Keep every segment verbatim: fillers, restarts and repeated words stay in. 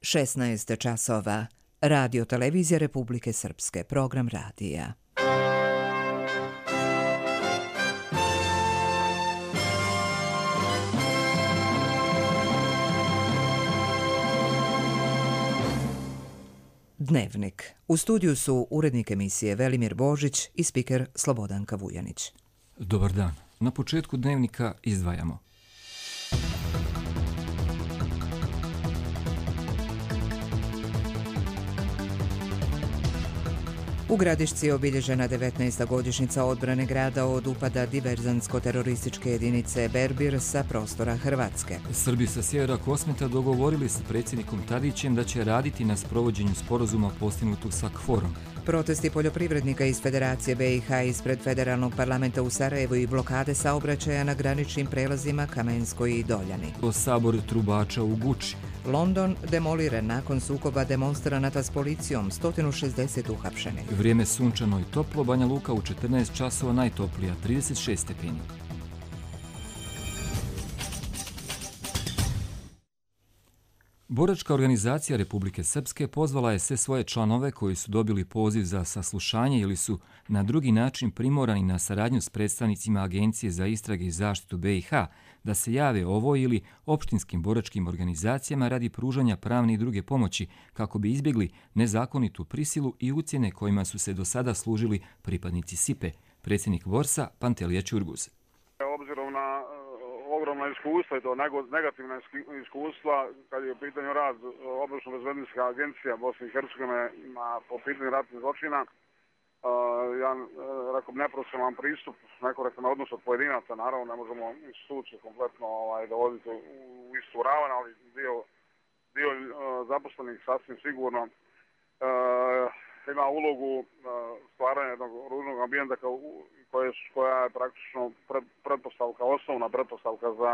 šesnaest časova. Radio Televizija Republike Srpske. Program radija. Dnevnik. U studiju su urednik emisije Velimir Božić i spiker Slobodanka Vujanić. Dobar dan. Na početku dnevnika izdvajamo. U Gradišci je obilježena devetnaesta godišnjica odbrane grada od upada diverzantsko-terorističke jedinice Berbir sa prostora Hrvatske. Srbi sa sjevera Kosmeta dogovorili s predsjednikom Tadićem da će raditi na sprovođenju sporazuma postignutog sa KFOR-om. Protesti poljoprivrednika iz Federacije B i H ispred Federalnog parlamenta u Sarajevu i blokade saobraćaja na graničnim prelazima Kamensko i Doljani. O sabor trubača u Guči. London demoliran nakon sukoba demonstranata s policijom, sto šezdeset uhapšenih. Vrijeme sunčano i toplo, Banja Luka u četrnaest časova najtoplija, trideset šest stepeni. Boračka organizacija Republike Srpske pozvala je sve svoje članove koji su dobili poziv za saslušanje ili su na drugi način primorani na saradnju s predstavnicima Agencije za istrage i zaštitu B i H da se jave ovoj ili opštinskim boračkim organizacijama radi pružanja pravne i druge pomoći kako bi izbjegli nezakonitu prisilu i ucjene kojima su se do sada služili pripadnici SIPE. Predsjednik Vorsa Pantelija Ćurguz. Obzirom na ogromna iskustva i to negativna iskustva kad je u pitanju rad obavještajno-bezbednosnih agencija Bosne i Hercegovine po pitanju ratnih zločina, ja rekao neprofesionalan pristup, nekorektan odnos od pojedinaca, naravno ne možemo instituciju kompletno ovaj, dovoditi u istu ravan, ali dio, dio zaposlenih sasvim sigurno uh, ima ulogu uh, stvaranja jednog ružnog ambijenta koja, koja je praktično pred, pretpostavka, osnovna pretpostavka za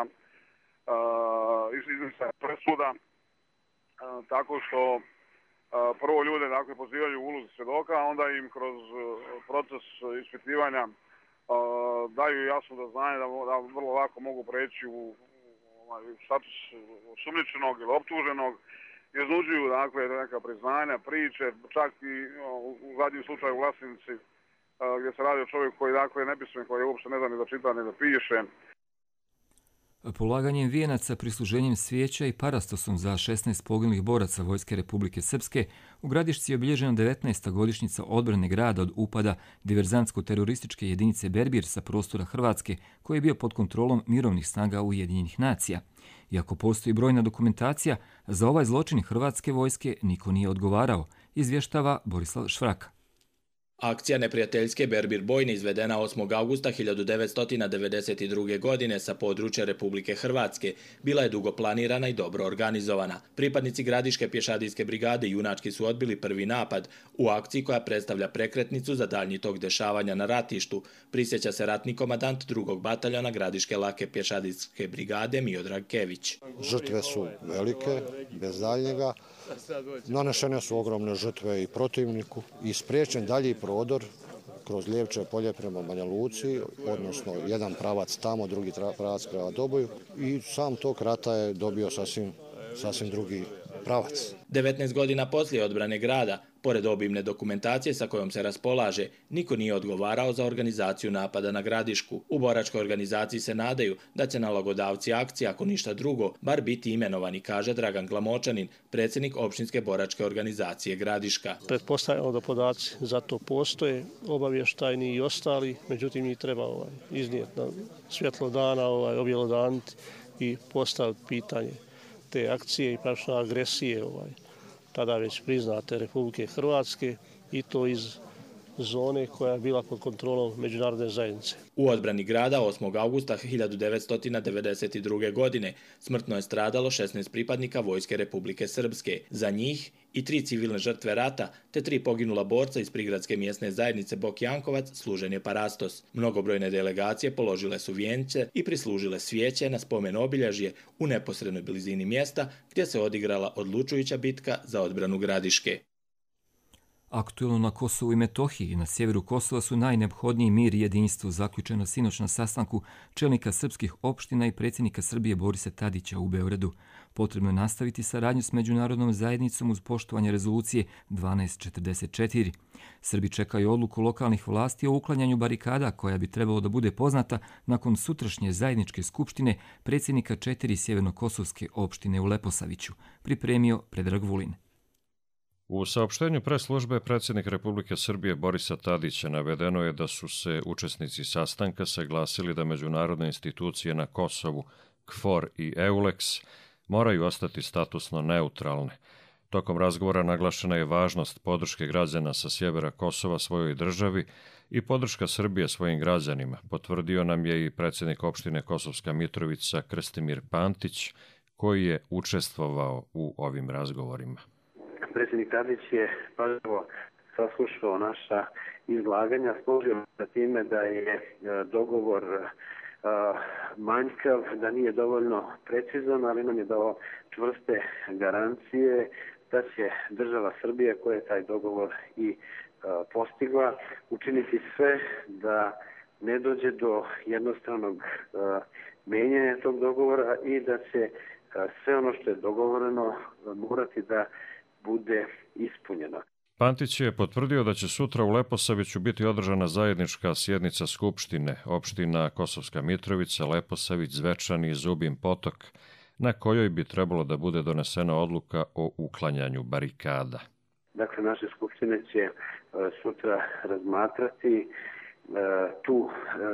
uh, izricanje presuda, uh, tako što prvo ljude dakle, pozivaju u ulozi svjedoka, a onda im kroz proces ispitivanja daju jasno da znanje da, da vrlo lako mogu preći u, u status osumnjičenog ili optuženog, iznuđuju dakle, neka priznanja, priče, čak i u zadnjem slučaju Vlasnici gdje se radi o čovjeku koji dakle, je nepismen, koji uopšte ne zna ni da čita ni da piše. Polaganjem vijenaca, prisluženjem svijeća i parastosom za šesnaest poginulih boraca Vojske Republike Srpske u Gradišci je obilježena devetnaesta godišnjica odbrane grada od upada diverzantsko-terorističke jedinice Berbir sa prostora Hrvatske koji je bio pod kontrolom mirovnih snaga Ujedinjenih nacija. Iako postoji brojna dokumentacija, za ovaj zločin Hrvatske vojske niko nije odgovarao, izvještava Borislav Švraka. Akcija neprijateljske Berbir bojne izvedena osmog avgusta hiljadu devetsto devedeset druge. godine sa područja Republike Hrvatske bila je dugo planirana i dobro organizovana. Pripadnici Gradiške pješadijske brigade junački su odbili prvi napad u akciji koja predstavlja prekretnicu za daljnji tok dešavanja na ratištu, prisjeća se ratni komandant drugog bataljona Gradiške lake pješadijske brigade Miodrag Kević. Žrtve su velike, bez daljnjega. Nanešene su ogromne žrtve i protivniku i spriječen dalji prodor kroz Lijevče polje prema Banja Luci, odnosno jedan pravac tamo, drugi pravac prema Doboju i sam tok rata je dobio sasvim, sasvim drugi pravac. devetnaest godina poslije odbrane grada, pored obimne dokumentacije sa kojom se raspolaže, niko nije odgovarao za organizaciju napada na Gradišku. U boračkoj organizaciji se nadaju da će nalogodavci akcije, ako ništa drugo, bar biti imenovani, kaže Dragan Glamočanin, predsjednik opštinske boračke organizacije Gradiška. Pretpostavljamo da podaci za to postoje, obavještajni i ostali, međutim njih treba ovaj, iznijeti na svjetlo dana, ovaj, objelodaniti i postaviti pitanje te akcije i pravično agresije ovaj, tada već priznate Republike Hrvatske i to iz zone koja je bila pod kontrolom međunarodne zajednice. U odbrani grada osmog avgusta hiljadu devetsto devedeset druge. godine smrtno je stradalo šesnaest pripadnika Vojske Republike Srpske. Za njih i tri civilne žrtve rata, te tri poginula borca iz prigradske mjesne zajednice Bok Jankovac služen je parastos. Mnogobrojne delegacije položile su vijence i prislužile svijeće na spomen obilježje u neposrednoj blizini mjesta gdje se odigrala odlučujuća bitka za odbranu Gradiške. Aktuelno na Kosovu i Metohiji i na sjeveru Kosova su najneophodniji mir i jedinstvo, zaključeno sinoć na sastanku čelnika srpskih opština i predsjednika Srbije Borisa Tadića u Beogradu. Potrebno je nastaviti saradnju s međunarodnom zajednicom uz poštovanje rezolucije dvanaest četrdeset četiri. Srbi čekaju odluku lokalnih vlasti o uklanjanju barikada koja bi trebalo da bude poznata nakon sutrašnje zajedničke skupštine predsjednika četiri sjevernokosovske opštine u Leposaviću, pripremio Predrag Vulin. U saopštenju pres službe predsjednik Republike Srbije Borisa Tadića navedeno je da su se učesnici sastanka saglasili da međunarodne institucije na Kosovu, KFOR i EULEX, moraju ostati statusno neutralne. Tokom razgovora naglašena je važnost podrške građana sa sjevera Kosova svojoj državi i podrška Srbije svojim građanima, potvrdio nam je i predsjednik opštine Kosovska Mitrovica Krstimir Pantić, koji je učestvovao u ovim razgovorima. Predsjednik Tadić je pažljivo saslušao naša izlaganja, složio sa time da je dogovor manjkav, da nije dovoljno precizan, ali nam je dao čvrste garancije da će država Srbije, koja je taj dogovor i postigla, učiniti sve da ne dođe do jednostranog menjanja tog dogovora i da će sve ono što je dogovoreno morati da bude ispunjeno. Pantić je potvrdio da će sutra u Leposaviću biti održana zajednička sjednica Skupštine opština Kosovska Mitrovica, Leposavić, Zvečan i Zubin Potok, na kojoj bi trebalo da bude donesena odluka o uklanjanju barikada. Dakle, naše skupštine će sutra razmatrati tu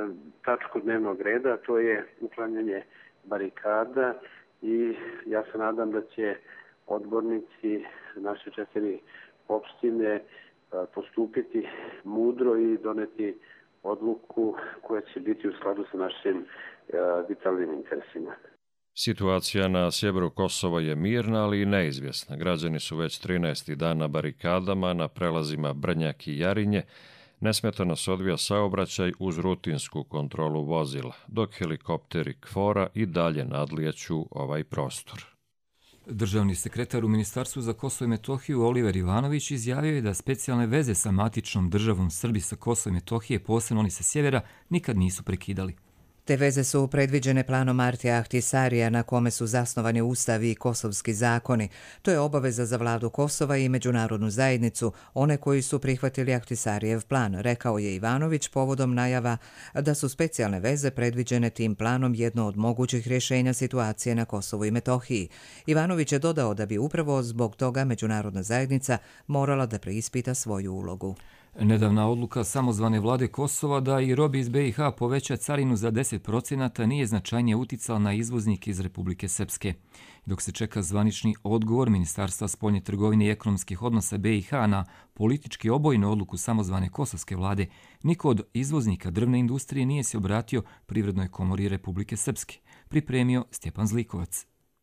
tačku dnevnog reda, to je uklanjanje barikada, i ja se nadam da će odbornici naše četiri opštine postupiti mudro i doneti odluku koja će biti u skladu sa našim vitalnim interesima. Situacija na sjeveru Kosova je mirna, ali i neizvjesna. Građani su već trinaesti dan na barikadama, na prelazima Brnjak i Jarinje. Nesmetano se odvija saobraćaj uz rutinsku kontrolu vozila, dok helikopteri KFOR-a i dalje nadlijeću ovaj prostor. Državni sekretar u Ministarstvu za Kosovo i Metohiju Oliver Ivanović izjavio je da specijalne veze sa matičnom državom Srbi sa Kosova i Metohije, posebno oni sa sjevera, nikad nisu prekidali. Te veze su predviđene planom Martija Ahtisarija na kome su zasnovani ustavi i kosovski zakoni. To je obaveza za vladu Kosova i međunarodnu zajednicu, one koji su prihvatili Ahtisarijev plan, rekao je Ivanović povodom najava da su specijalne veze predviđene tim planom jedno od mogućih rješenja situacije na Kosovu i Metohiji. Ivanović je dodao da bi upravo zbog toga međunarodna zajednica morala da preispita svoju ulogu. Nedavna odluka samozvane vlade Kosova da i robi iz B i H poveća carinu za deset procenata nije značajnije uticala na izvoznike iz Republike Srpske. Dok se čeka zvanični odgovor Ministarstva spoljne trgovine i ekonomskih odnosa B i H na politički obojnu odluku samozvane kosovske vlade, niko od izvoznika drvne industrije nije se obratio Privrednoj komori Republike Srpske, pripremio Stjepan Zlikovac.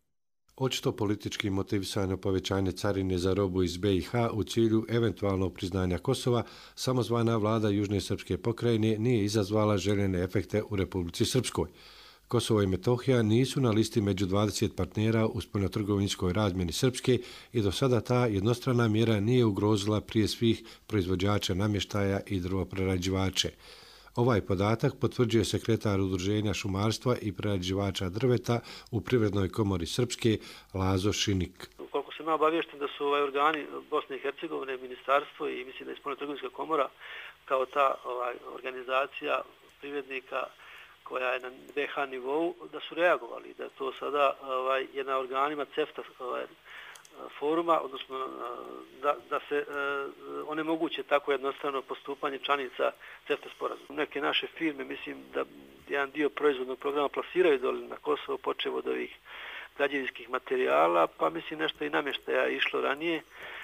Očito politički motivisano povećanje carine za robu iz B i H u cilju eventualnog priznanja Kosova, samozvana vlada Južne srpske pokrajine nije izazvala željene efekte u Republici Srpskoj. Kosovo i Metohija nisu na listi među dvadeset partnera u spoljnotrgovinskoj razmjeni Srpske i do sada ta jednostrana mjera nije ugrozila prije svih proizvođača namještaja i drvoprerađivače. Ovaj podatak potvrđuje sekretar Udruženja šumarstva i prerađivača drveta u Privrednoj komori Srpske Lazo Šinik. Koliko sam ja obaviješten da su ovaj organi Bosne i Hercegovine, ministarstvo i mislim da je spoljnotrgovinska komora kao ta ovaj, organizacija privrednika koja je na B H nivou, da su reagovali, da to sada ovaj, je na organima CEFTA ovaj, foruma, odnosno da, da se uh, onemoguće tako jednostavno postupanje članica CEFTA sporazuma. Neke naše firme, mislim da jedan dio proizvodnog programa plasiraju dole na Kosovo, počev od ovih građevinskih materijala, pa mislim nešto i namještaja išlo ranije.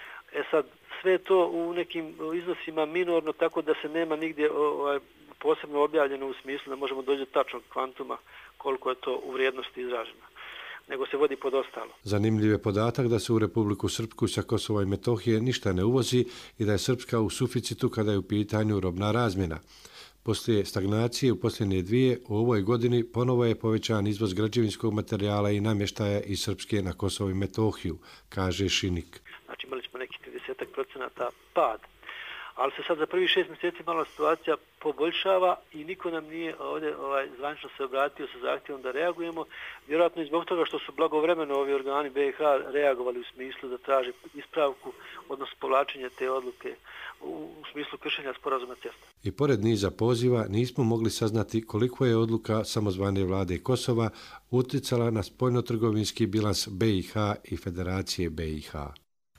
E sad, sve to u nekim iznosima minorno, tako da se nema nigdje ovaj, posebno objavljeno u smislu da možemo doći do tačnog kvantuma koliko je to u vrijednosti izraženo, nego se vodi pod ostalo. Zanimljiv je podatak da se u Republiku Srpsku sa Kosova i Metohije ništa ne uvozi i da je Srpska u suficitu kada je u pitanju robna razmjena. Poslije stagnacije u posljednje dvije, u ovoj godini ponovo je povećan izvoz građevinskog materijala i namještaja iz Srpske na Kosovo i Metohiju, kaže Šinik. Znači imali smo nekih trideset procenata pad ali se sad za prvi šest mjeseci malo situacija poboljšava i niko nam nije ovdje ovaj, zvanično se obratio sa zahtjevom da reagujemo. Vjerojatno i zbog toga što su blagovremeno ovi organi B i H reagovali u smislu da traže ispravku, odnosno povlačenje te odluke u, u smislu kršenja sporazuma CEFTA. I pored niza poziva nismo mogli saznati koliko je odluka samozvane vlade Kosova utjecala na spoljnotrgovinski bilans B i H i Federacije B i H.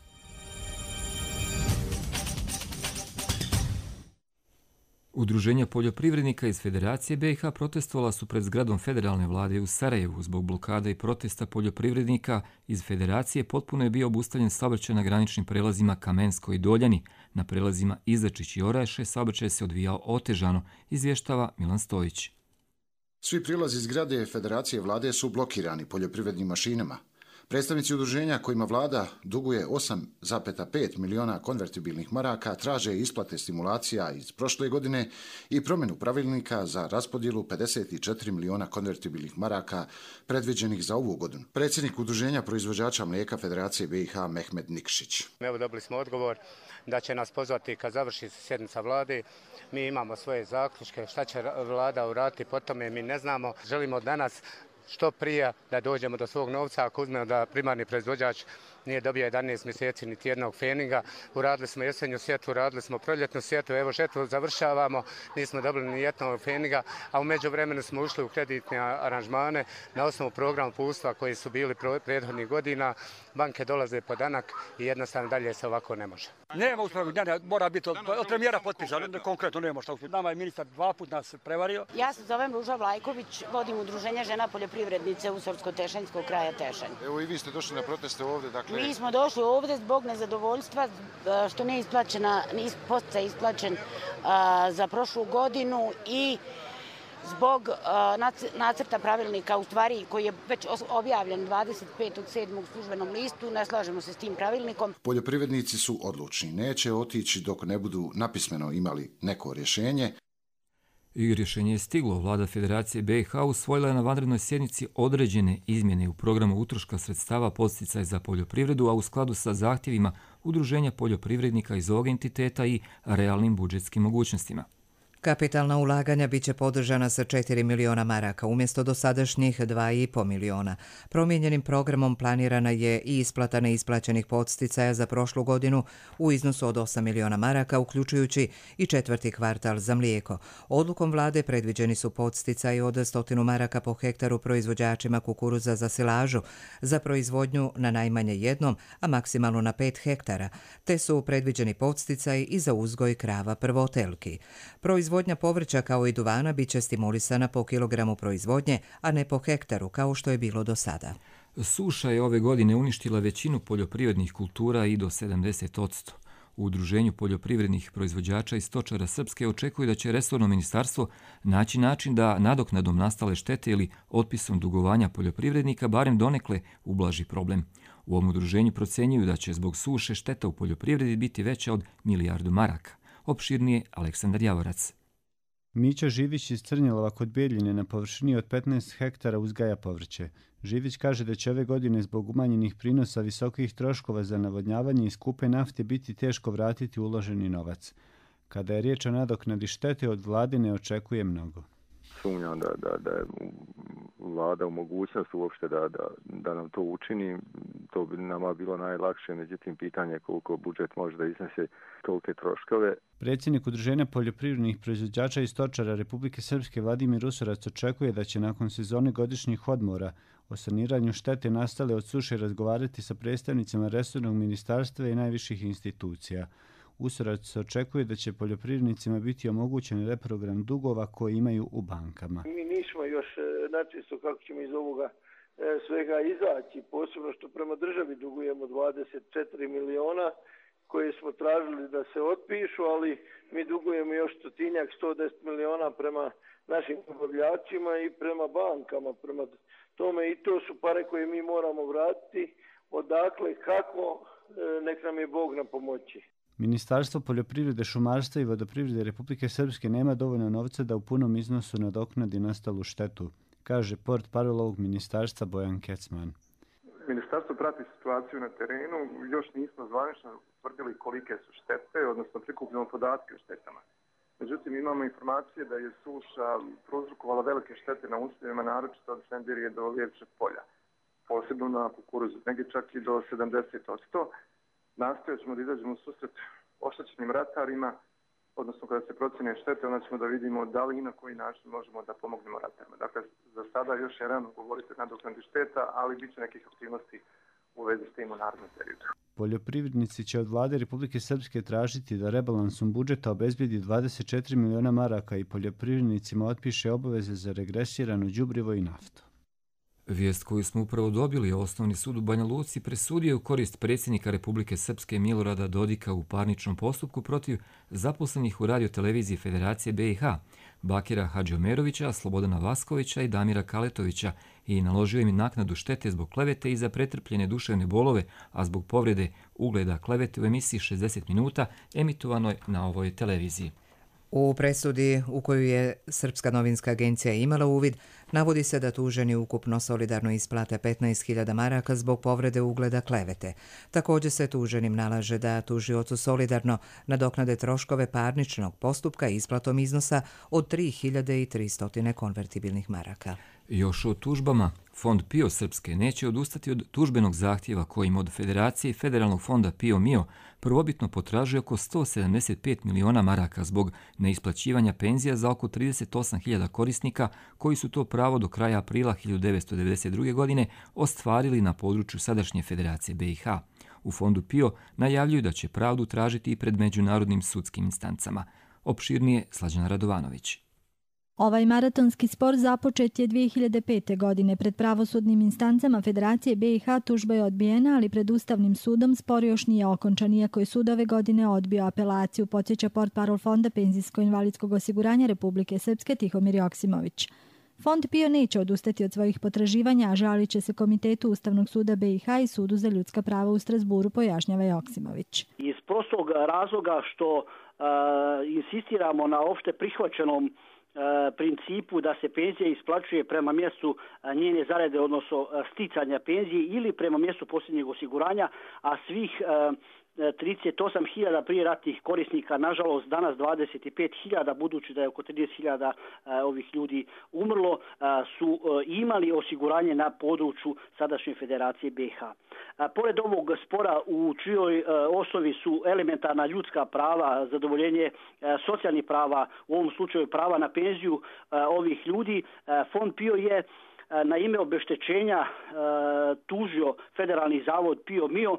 Udruženja poljoprivrednika iz Federacije B i H protestovala su pred zgradom federalne vlade u Sarajevu zbog blokada i protesta poljoprivrednika iz Federacije. Potpuno je bio obustavljen saobraćaj na graničnim prelazima Kamensko i Doljani. Na prelazima Izačić i Oraše saobraćaj se odvijao otežano, izvještava Milan Stojić. Svi prilazi zgrade Federacije vlade su blokirani poljoprivrednim mašinama. Predstavnici udruženja kojima vlada duguje osam zarez pet miliona konvertibilnih maraka traže isplate stimulacija iz prošle godine i promjenu pravilnika za raspodjelu pedeset četiri miliona konvertibilnih maraka predviđenih za ovu godinu. Predsjednik udruženja proizvođača mlijeka Federacije B i H Mehmed Nikšić. Evo dobili smo odgovor da će nas pozvati kad završi sjednica vlade. Mi imamo svoje zaključke, šta će vlada uraditi po tome mi ne znamo. Želimo danas što prije da dođemo do svog novca, ako uzmemo da primarni proizvođač nije dobio jedanaest mjeseci niti jednog feninga. Uradili smo jesenju sjetvu, uradili smo proljetnu sjetvu, evo žetvu završavamo, nismo dobili ni jednog feninga, a u međuvremenu smo ušli u kreditne aranžmane na osnovu programa uputstva koji su bili prethodnih godina. Banke dolaze po danak i jednostavno dalje se ovako ne može. Nema uspravnog dnja, mora biti od, od premijera potpisan, konkretno nema šta. Nama je ministar dva put nas prevario. Ja se zovem Ruža Vlajković, vodim udruženje žena poljoprivrednice Usorsko-Tešenjskog kraja Tešanj. Evo i vi ste došli na proteste ovdje, dakle... Mi smo došli ovdje zbog nezadovoljstva što nije isplaćena, posticaj isplaćen a, za prošlu godinu i zbog a, nacrta pravilnika u stvari koji je već objavljen dvadeset petog sedmog u službenom listu, ne slažemo se s tim pravilnikom. Poljoprivrednici su odlučni, neće otići dok ne budu napismeno imali neko rješenje. I rješenje je stiglo. Vlada Federacije B i H usvojila je na vanrednoj sjednici određene izmjene u programu utroška sredstava podsticaj za poljoprivredu, a u skladu sa zahtjevima Udruženja poljoprivrednika iz ovog entiteta i realnim budžetskim mogućnostima. Kapitalna ulaganja biće podržana sa četiri miliona maraka umjesto dosadašnjih dva i po miliona. Promijenjenim programom planirana je i isplata neisplaćenih podsticaja za prošlu godinu u iznosu od osam miliona maraka, uključujući i četvrti kvartal za mlijeko. Odlukom vlade predviđeni su podsticaji od stotinu maraka po hektaru proizvođačima kukuruza za silažu, za proizvodnju na najmanje jednom, a maksimalno na pet hektara, te su predviđeni podsticaji i za uzgoj krava prvotelki. Proizvodnja povrća kao i duvana biće stimulisana po kilogramu proizvodnje, a ne po hektaru kao što je bilo do sada. Suša je ove godine uništila većinu poljoprivrednih kultura i do sedamdeset posto. U Udruženju poljoprivrednih proizvođača i stočara Srpske očekuju da će resorno ministarstvo naći način da nadoknadom nastale štete ili otpisom dugovanja poljoprivrednika barem donekle ublaži problem. U ovom udruženju procenjuju da će zbog suše šteta u poljoprivredi biti veća od milijardu maraka. Opširnije Aleksandar Javorac. Mića Živić iz Crnjelova kod Bijeljine na površini od petnaest hektara uzgaja povrće. Živić kaže da će ove godine zbog umanjenih prinosa, visokih troškova za navodnjavanje i skupe nafte biti teško vratiti uloženi novac. Kada je riječ o nadoknadi štete, od vlade ne očekuje mnogo. Sumnjam da, da, da je vlada u mogućnosti uopšte da, da, da nam to učini. To bi nama bilo najlakše, međutim pitanje koliko budžet može da iznese tolike troškove. Predsjednik Udruženja poljoprivrednih proizvođača i stočara Republike Srpske Vladimir Usorac očekuje da će nakon sezone godišnjih odmora o saniranju štete nastale od suše razgovarati sa predstavnicima resornog ministarstva i najviših institucija. Usorac očekuje da će poljoprivrednicima biti omogućen reprogram dugova koji imaju u bankama. Mi nismo još načisto kako ćemo iz ovoga svega izaći, posebno što prema državi dugujemo dvadeset četiri miliona koje smo tražili da se otpišu, ali mi dugujemo još stotinjak, sto deset miliona prema našim dobavljačima i prema bankama. Prema tome i to su pare koje mi moramo vratiti. Odakle, kako, nek nam je Bog na pomoći. Ministarstvo poljoprivrede, šumarstva i vodoprivrede Republike Srpske nema dovoljno novca da u punom iznosu nadoknadi nastalu štetu, kaže portparol ovog ministarstva Bojan Kecman. Ministarstvo prati situaciju na terenu, još nismo zvanično utvrdili kolike su štete, odnosno prikupljamo podatke o štetama. Međutim, imamo informacije da je suša prouzrokovala velike štete na usjevima, naročito od Sembirije do Lijevčeg polja, posebno na kukuruzu, negdje čak i do sedamdeset posto. Nastojat ćemo da izađemo u susret oštećenim ratarima, odnosno kada se procjene štete, onda ćemo da vidimo da li i na koji način možemo da pomognemo ratarima. Dakle, za sada još je rano govoriti o nadoknadi šteta, ali bit će nekih aktivnosti u vezi s tim u narednom periodu. Poljoprivrednici će od vlade Republike Srpske tražiti da rebalansom budžeta obezbedi dvadeset četiri miliona maraka i poljoprivrednicima otpiše obaveze za regresirano đubrivo i naftu. Vijest koju smo upravo dobili, Osnovni sud u Banja Luci presudio u korist predsjednika Republike Srpske Milorada Dodika u parničnom postupku protiv zaposlenih u radioteleviziji Federacije B i H, Bakira Hadžiomerovića, Slobodana Vaskovića i Damira Kaletovića i naložio im naknadu štete zbog klevete i za pretrpljene duševne bolove, a zbog povrede ugleda klevete u emisiji šezdeset minuta emitovanoj na ovoj televiziji. U presudi u koju je Srpska novinska agencija imala uvid, navodi se da tuženi ukupno solidarno isplate petnaest hiljada maraka zbog povrede ugleda klevete. Također se tuženim nalaže da tužiocu solidarno nadoknade troškove parničnog postupka isplatom iznosa od tri hiljade tristo konvertibilnih maraka. Još o tužbama, Fond PIO Srpske neće odustati od tužbenog zahtjeva kojim od Federacije i Federalnog fonda PIO Mio prvobitno potražuje oko sto sedamdeset pet miliona maraka zbog neisplaćivanja penzija za oko trideset osam hiljada korisnika koji su to pravo do kraja aprila hiljadu devetsto devedeset druge. godine ostvarili na području sadašnje Federacije B i H. U Fondu PIO najavljuju da će pravdu tražiti i pred međunarodnim sudskim instancama. Opširnije Slađana Radovanović. Ovaj maratonski spor započet je dvije hiljade pete. godine. Pred pravosudnim instancama Federacije B i H tužba je odbijena, ali pred Ustavnim sudom spor još nije okončan, iako je sud ove godine odbio apelaciju, podsjeća portparol Fonda penzijsko-invalidskog osiguranja Republike Srpske Tihomir Joksimović. Fond PIO neće odustati od svojih potraživanja, a žalit će se Komitetu Ustavnog suda B i H i Sudu za ljudska prava u Strasburu, pojašnjava Joksimović. Iz prostog razloga što uh, insistiramo na opšte prihvaćenom principu da se penzija isplaćuje prema mjestu njene zarade, odnosno sticanja penzije ili prema mjestu posljednjeg osiguranja, a svih trideset osam hiljada prijeratnih korisnika, nažalost danas dvadeset pet hiljada, budući da je oko trideset hiljada ovih ljudi umrlo, su imali osiguranje na području sadašnje Federacije B i H. Pored ovog spora u čijoj osnovi su elementarna ljudska prava, zadovoljenje socijalnih prava, u ovom slučaju prava na penziju ovih ljudi, Fond PIO je na ime obeštećenja tužio Federalni zavod PIO Mio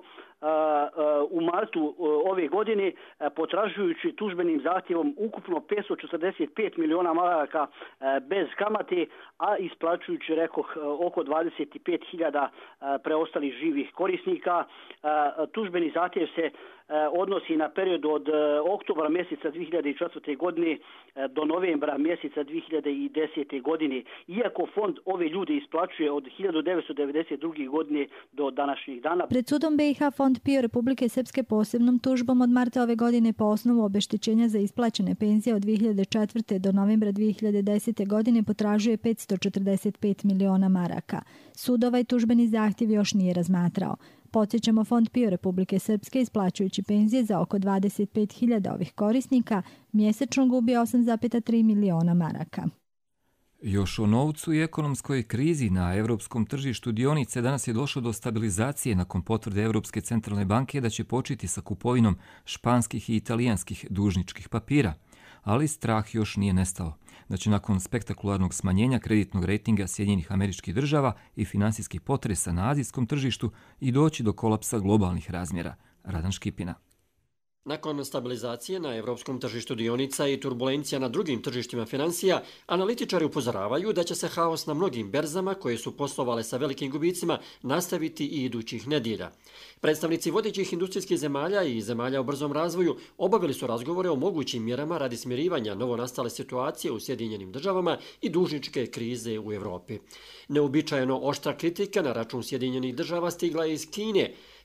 u martu ove godine, potražujući tužbenim zahtjevom ukupno petsto četrdeset pet miliona maraka bez kamate, a isplaćujući, rekoh, oko dvadeset pet hiljada preostalih živih korisnika. Tužbeni zahtjev se odnosi na period od oktobra mjeseca dvije hiljade četvrte. godine do novembra mjeseca dvije hiljade desete. godine, iako fond ove ljude isplaćuje od hiljadu devetsto devedeset druge. godine do današnjih dana. Pred sudom B i H Fond PIO Republike Srpske posebnom tužbom od marta ove godine po osnovu obeštećenja za isplaćene penzije od dvije hiljade četvrte. do novembra dvije hiljade desete. godine potražuje petsto četrdeset pet miliona maraka. Sud ovaj tužbeni zahtjev još nije razmatrao. Podsjećamo, Fond PIO Republike Srpske, isplaćujući penzije za oko dvadeset pet hiljada ovih korisnika, mjesečno gubi osam zarez tri miliona maraka. Još o novcu i ekonomskoj krizi na evropskom tržištu dionice danas je došlo do stabilizacije nakon potvrde Evropske centralne banke da će početi sa kupovinom španskih i italijanskih dužničkih papira. Ali strah još nije nestao da će nakon spektakularnog smanjenja kreditnog rejtinga Sjedinjenih Američkih Država i finansijskih potresa na azijskom tržištu i doći do kolapsa globalnih razmjera. Radan Škipina. Nakon stabilizacije na evropskom tržištu dionica i turbulencija na drugim tržištima financija, analitičari upozoravaju da će se haos na mnogim berzama koje su poslovale sa velikim gubicima nastaviti i idućih nedjelja. Predstavnici vodećih industrijskih zemalja i zemalja u brzom razvoju obavili su razgovore o mogućim mjerama radi smirivanja novonastale situacije u Sjedinjenim Državama i dužničke krize u Evropi. Neobičajeno oštra kritika na račun Sjedinjenih Država stigla je iz Kine.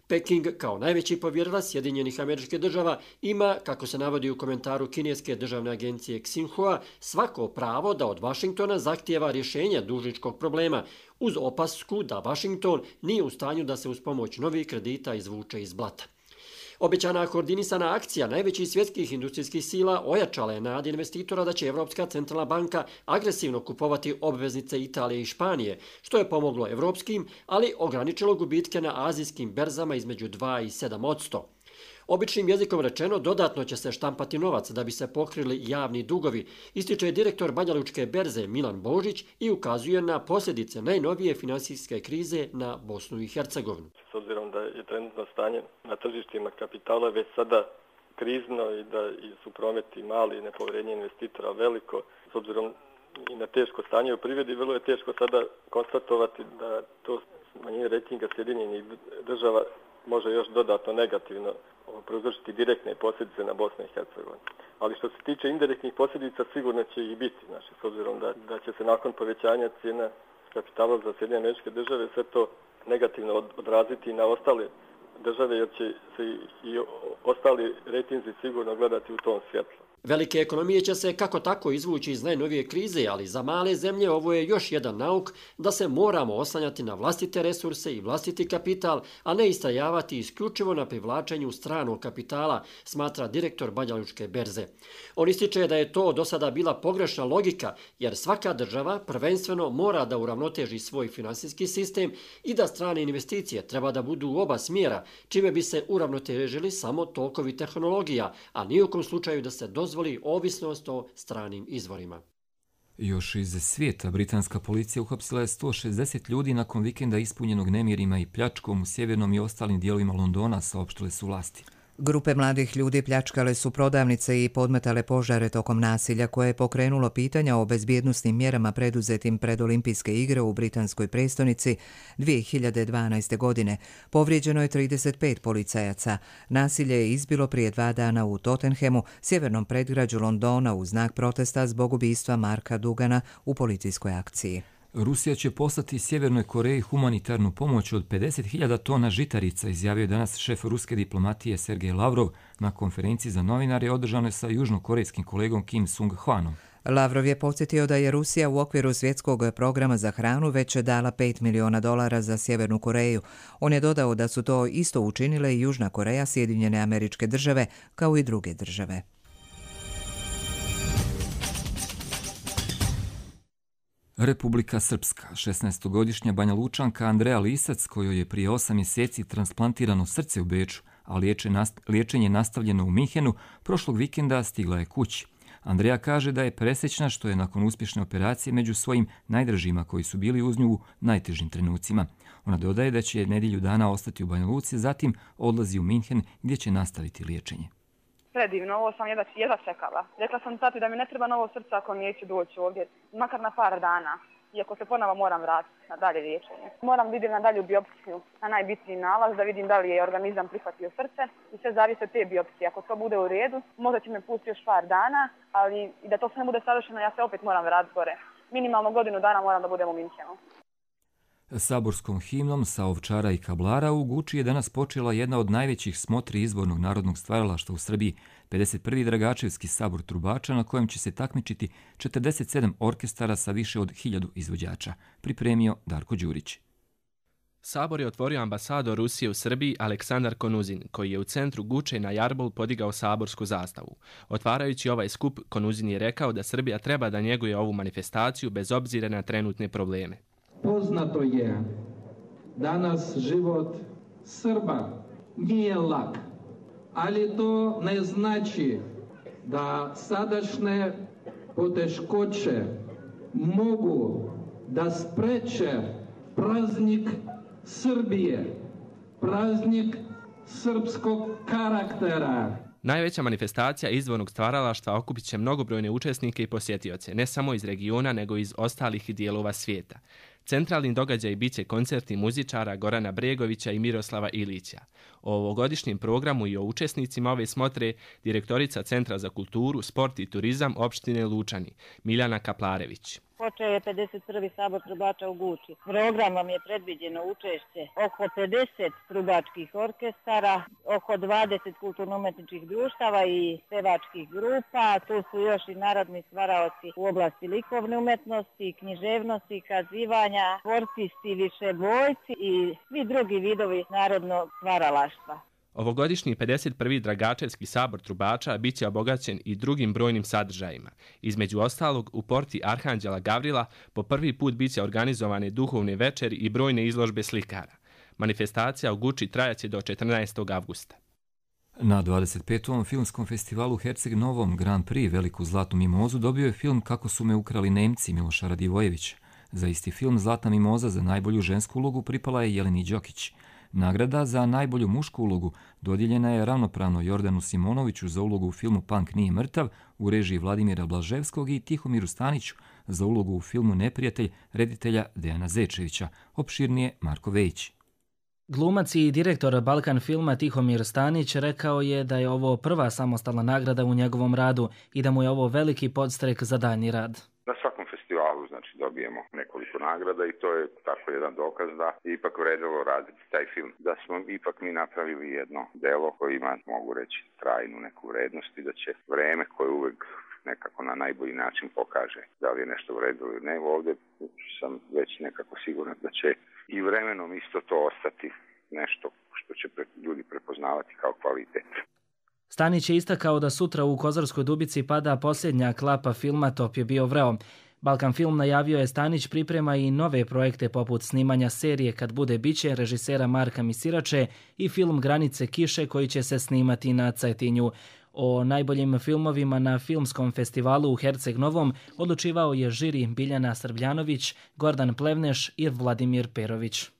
Peking, kao najveći povjerilac Sjedinjenih Američkih Država, ima, kako se navodi u komentaru kineske državne agencije Xinhua, svako pravo da od Vašingtona zahtijeva rješenje dužničkog problema, uz opasku da Vašington nije u stanju da se uz pomoć novih kredita izvuče iz blata. Obećana koordinisana akcija najvećih svjetskih industrijskih sila ojačala je nade investitora da će Evropska centralna banka agresivno kupovati obveznice Italije i Španije, što je pomoglo evropskim, ali ograničilo gubitke na azijskim berzama između dva i sedam posto. Običnim jezikom rečeno, dodatno će se štampati novac da bi se pokrili javni dugovi, ističe direktor Banjalučke berze Milan Božić i ukazuje na posljedice najnovije finansijske krize na Bosnu i Hercegovinu. S obzirom da je trenutno stanje na tržištima kapitala već sada krizno i da su prometi mali i nepovjerenje investitora veliko, s obzirom i na teško stanje u privredi, vrlo je teško sada konstatovati da to smanjenje rejtinga Sjedinjenih Država može još dodatno negativno prouzročiti direktne posljedice na Bosnu i Hercegovinu. Ali što se tiče indirektnih posljedica, sigurno će i biti, znači, s obzirom da, da će se nakon povećanja cijena kapitala za Sjedinjene Američke Države sve to negativno odraziti na ostale države, jer će se i ostali rejtinzi sigurno gledati u tom svjetlu. Velike ekonomije će se kako tako izvući iz najnovije krize, ali za male zemlje ovo je još jedan nauk da se moramo oslanjati na vlastite resurse i vlastiti kapital, a ne istrajavati isključivo na privlačenju stranog kapitala, smatra direktor Banjalučke berze. On ističe da je to do sada bila pogrešna logika, jer svaka država prvenstveno mora da uravnoteži svoj finansijski sistem i da strane investicije treba da budu u oba smjera, čime bi se uravnotežili samo tokovi tehnologija, a nijukom slučaju da se dozvoli dozvoli ovisnost o stranim izvorima. Još iz svijeta, britanska policija uhapsila je sto šezdeset ljudi nakon vikenda ispunjenog nemirima i pljačkom u sjevernom i ostalim dijelovima Londona, saopštile su vlasti. Grupe mladih ljudi pljačkale su prodavnice i podmetale požare tokom nasilja koje je pokrenulo pitanja o bezbjednosnim mjerama preduzetim pred Olimpijske igre u britanskoj prestonici dvije hiljade dvanaeste. godine. Povrijeđeno je trideset pet policajaca. Nasilje je izbilo prije dva dana u Tottenhamu, sjevernom predgrađu Londona, u znak protesta zbog ubistva Marka Dugana u policijskoj akciji. Rusija će poslati Sjevernoj Koreji humanitarnu pomoć od pedeset hiljada tona žitarica, izjavio je danas šef ruske diplomatije Sergej Lavrov na konferenciji za novinare održanoj sa južnokorejskim kolegom Kim Sung-hwanom. Lavrov je podsjetio da je Rusija u okviru svjetskog programa za hranu već dala pet miliona dolara za Sjevernu Koreju. On je dodao da su to isto učinile i Južna Koreja, Sjedinjene Američke Države, kao i druge države. Republika Srpska. šesnaestogodišnja Banja Lučanka Andreja Lisac, kojoj je prije osam mjeseci transplantirano srce u Beču, a liječenje nastavljeno u Minhenu, prošlog vikenda stigla je kući. Andreja kaže da je presrećna što je nakon uspješne operacije među svojim najdražima koji su bili uz nju u najtežim trenucima. Ona dodaje da će nedjelju dana ostati u Banja Luci, zatim odlazi u Minhen gdje će nastaviti liječenje. Predivno, ovo sam jedva, jedva čekala. Rekla sam tati da mi ne treba novo srce ako neću doći ovdje, makar na par dana, iako se ponovo moram vratiti na dalje liječenje. Moram vidjeti na dalju biopsiju, na najbitniji nalaz, da vidim da li je organizam prihvatio srce i sve zavisi od te biopsije. Ako to bude u redu, možda će me pustiti još par dana, ali i da to sve bude savršeno, ja se opet moram vratiti gore. Minimalno godinu dana moram da budem u Minhenu. Saborskom himnom sa Ovčara i Kablara u Guči je danas počela jedna od najvećih smotri izvornog narodnog stvaralaštva u Srbiji, pedeset prvi Dragačevski sabor trubača, na kojem će se takmičiti četrdeset sedam orkestara sa više od hiljadu izvođača, pripremio Darko Đurić. Sabor je otvorio ambasador Rusije u Srbiji Aleksandar Konuzin, koji je u centru Guče na Jarbol podigao saborsku zastavu. Otvarajući ovaj skup, Konuzin je rekao da Srbija treba da njeguje ovu manifestaciju bez obzira na trenutne probleme. Poznato je, danas život Srba nije lak, ali to ne znači da sadašnje poteškoće mogu da spreče praznik Srbije, praznik srpskog karaktera. Najveća manifestacija izvornog stvaralaštva okupit će mnogobrojne učesnike i posjetioce, ne samo iz regiona, nego i iz ostalih dijelova svijeta. Centralni događaj bit će koncerti muzičara Gorana Bregovića i Miroslava Ilića. O ovogodišnjem programu i o učesnicima ove smotre direktorica Centra za kulturu, sport i turizam opštine Lučani, Miljana Kaplarević. Počeo je pedeset prvi sabor trubača u Guči. Programom je predviđeno učešće oko pedeset trubačkih orkestara, oko dvadeset kulturno-umetničkih društava i pevačkih grupa. Tu su još i narodni stvaraoci u oblasti likovne umetnosti, književnosti, kazivanja, sportisti, višebojci i svi drugi vidovi narodnog stvaralaštva. Ovogodišnji pedeset prvi Dragačevski sabor trubača bit će obogaćen i drugim brojnim sadržajima. Između ostalog, u porti Arhanđela Gavrila po prvi put bit će organizovane duhovne večeri i brojne izložbe slikara. Manifestacija u Guči trajaće do četrnaestog avgusta. Na dvadeset petom filmskom festivalu Herceg Novom Grand Prix Veliku zlatnu mimozu dobio je film Kako su me ukrali Nemci Miloša Radivojevića. Za isti film Zlatna mimoza za najbolju žensku ulogu pripala je Jeleni Đokić. Nagrada za najbolju mušku ulogu dodijeljena je ravnopravno Jordanu Simonoviću za ulogu u filmu Pank nije mrtav u režiji Vladimira Blaževskog i Tihomiru Staniću za ulogu u filmu Neprijatelj reditelja Dejana Zečevića. Opširnije Marko Vejić. Glumac i direktor Balkan filma Tihomir Stanić rekao je da je ovo prva samostalna nagrada u njegovom radu i da mu je ovo veliki podstrek za daljnji rad. Na svakom festivalu znači dobijemo nekoliko nagrada i to je tako jedan dokaz da je ipak vredilo raditi taj film. Da smo ipak mi napravili jedno delo koje ima, mogu reći, trajnu neku vrednost i da će vreme koje uvek nekako na najbolji način pokaže da li je nešto vredilo ili ne. Ovdje sam već nekako siguran da će i vremenom isto to ostati nešto što će ljudi prepoznavati kao kvalitet. Stanić je istakao da sutra u Kozarskoj Dubici pada posljednja klapa filma Top je bio vreo. Balkan film najavio je Stanić priprema i nove projekte poput snimanja serije Kad bude biće režisera Marka Misirače i film Granice kiše koji će se snimati na Cetinju. O najboljim filmovima na filmskom festivalu u Herceg Novom odlučivao je žiri Biljana Srbljanović, Gordan Plevneš i Vladimir Perović.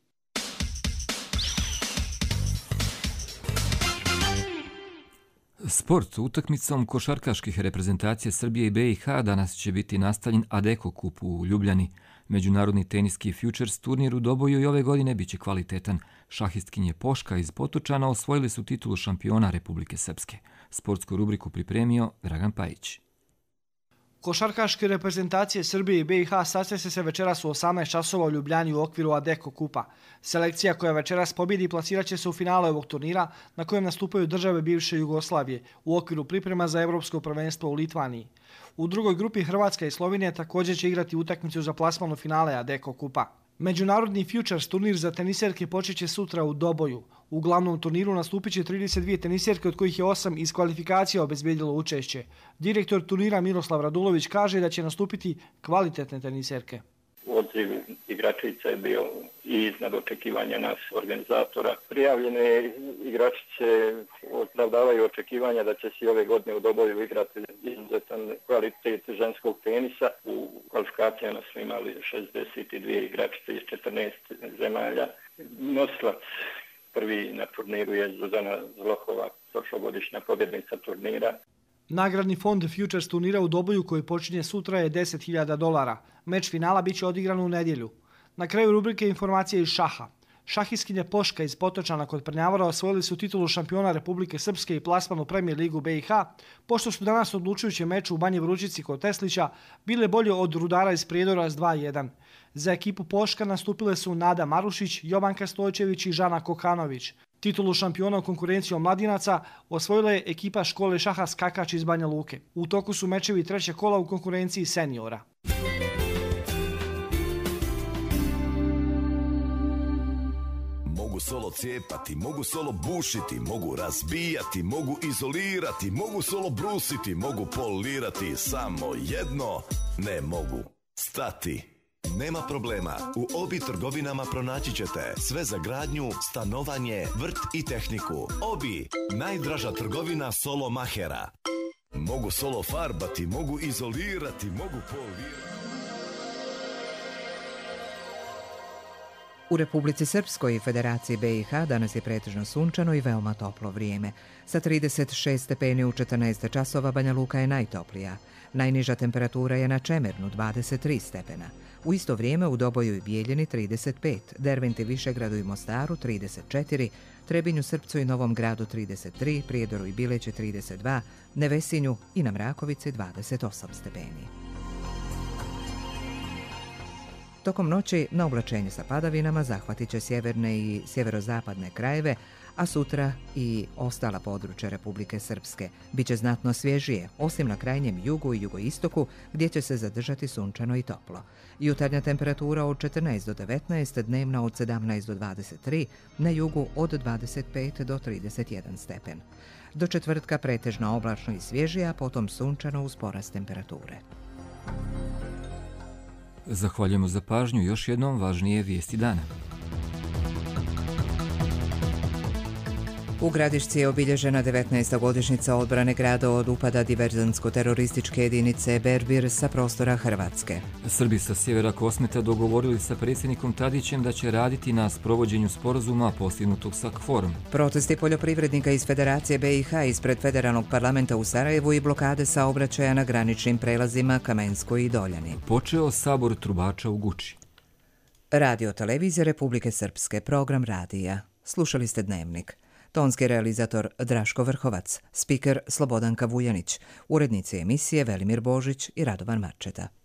Sport utakmicom košarkaških reprezentacija Srbije i B i H danas će biti nastavljen Adeko Kup u Ljubljani. Međunarodni teniski Futures turnir u Doboju i ove godine biće kvalitetan. Šahistkinje Poška iz Potočana osvojili su titulu šampiona Republike Srpske. Sportsku rubriku pripremio Dragan Pajić. Košarkaške reprezentacije Srbije i B i H sastaju se večeras u osamnaest časova u Ljubljani u okviru Adeko Kupa. Selekcija koja večeras pobjedi plasirat će se u finale ovog turnira na kojem nastupaju države bivše Jugoslavije u okviru priprema za Evropsko prvenstvo u Litvaniji. U drugoj grupi Hrvatska i Slovenija također će igrati utakmicu za plasman u finale Adeko Kupa. Međunarodni Futures turnir za teniserke počeće sutra u Doboju. U glavnom turniru nastupit će trideset dvije teniserke, od kojih je osam iz kvalifikacija obezbedilo učešće. Direktor turnira Miroslav Radulović kaže da će nastupiti kvalitetne teniserke. Odziv igračica je bio i iznad očekivanja nas organizatora. Prijavljene igračice opravdavaju očekivanja da će se ove godine u Doboju igrati izuzetan kvalitet ženskog tenisa. U kvalifikacijama smo imali šezdeset dvije igračice iz četrnaest zemalja. Nosilac prvi na turniru je Zuzana Zlohova, prošlogodišnja pobjednica turnira. Nagradni fond Futures turnira u Doboju koji počinje sutra je deset hiljada dolara. Meč finala biće odigran u nedjelju. Na kraju rubrike informacije iz šaha. Šahistkinje Poška iz Potočana kod Prnjavora osvojili su titulu šampiona Republike Srpske i plasman u Premier ligu B i H, pošto su danas odlučujući meču u Banji Vručici kod Teslića bile bolje od Rudara iz Prijedora s dva jedan. Za ekipu Poška nastupile su Nada Marušić, Jovanka Stojčević i Žana Kokanović. Titulu šampiona u konkurenciju mladinaca osvojila je ekipa škole šaha Skakač iz Banja Luke. U toku su mečevi treće kola u konkurenciji seniora. Mogu solo cijepati, mogu solo bušiti, mogu razbijati, mogu izolirati, mogu solo brusiti, mogu polirati, samo jedno ne mogu stati. Nema problema, u Obi trgovinama pronaći ćete sve za gradnju, stanovanje, vrt i tehniku. Obi, najdraža trgovina solo mahera. Mogu solo farbati, mogu izolirati, mogu polirati. U Republici Srpskoj i Federaciji B i H danas je pretežno sunčano i veoma toplo vrijeme. Sa trideset šest stepeni u četrnaest časova Banja Luka je najtoplija. Najniža temperatura je na Čemernu dvadeset tri stepena. U isto vrijeme u Doboju i Bijeljini trideset pet, Derventi, Višegradu i Mostaru trideset četiri, Trebinju, Srpcu i Novom Gradu trideset tri, Prijedoru i Bileći trideset dva, Nevesinju i na Mrakovici dvadeset osam stepeni. Tokom noći na oblačenje sa padavinama zahvatit će sjeverne i sjeverozapadne krajeve, a sutra i ostala područja Republike Srpske. Biće znatno svježije, osim na krajnjem jugu i jugoistoku, gdje će se zadržati sunčano i toplo. Jutarnja temperatura od četrnaest do devetnaest, dnevna od sedamnaest do dvadeset tri, na jugu od dvadeset pet do trideset jedan stepen. Do četvrtka pretežno oblačno i svježije, a potom sunčano uz porast temperature. Zahvaljujemo za pažnju. Još jednom važnije vijesti dana. U Gradišci je obilježena devetnaesta godišnjica odbrane grada od upada diverzantsko-terorističke jedinice Berbir sa prostora Hrvatske. Srbi sa sjevera Kosmeta dogovorili sa predsjednikom Tadićem da će raditi na sprovođenju sporazuma postignutog sa KFOR-om. Protesti poljoprivrednika iz Federacije B i H ispred Federalnog parlamenta u Sarajevu i blokade saobraćaja na graničnim prelazima Kamensko i Doljani. Počeo sabor trubača u Guči. Radio televizije Republike Srpske, program radija. Slušali ste Dnevnik. Tonski realizator Draško Vrhovac, spiker Slobodanka Vujanić, urednici emisije Velimir Božić i Radovan Marčeta.